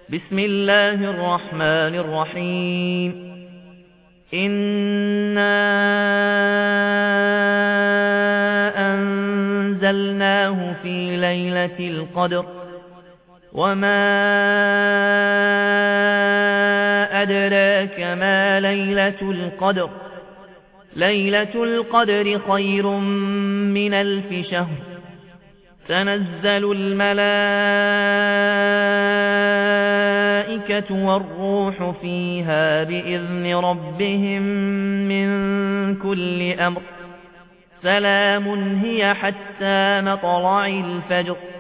بسم الله الرحمن الرحيم إنا أنزلناه في ليلة القدر وما أدراك ما ليلة القدر ليلة القدر خير من 1000 شهر تنزل الملائكة والروح فيها بإذن ربهم من كل أمر سلام هي حتى مطلع الفجر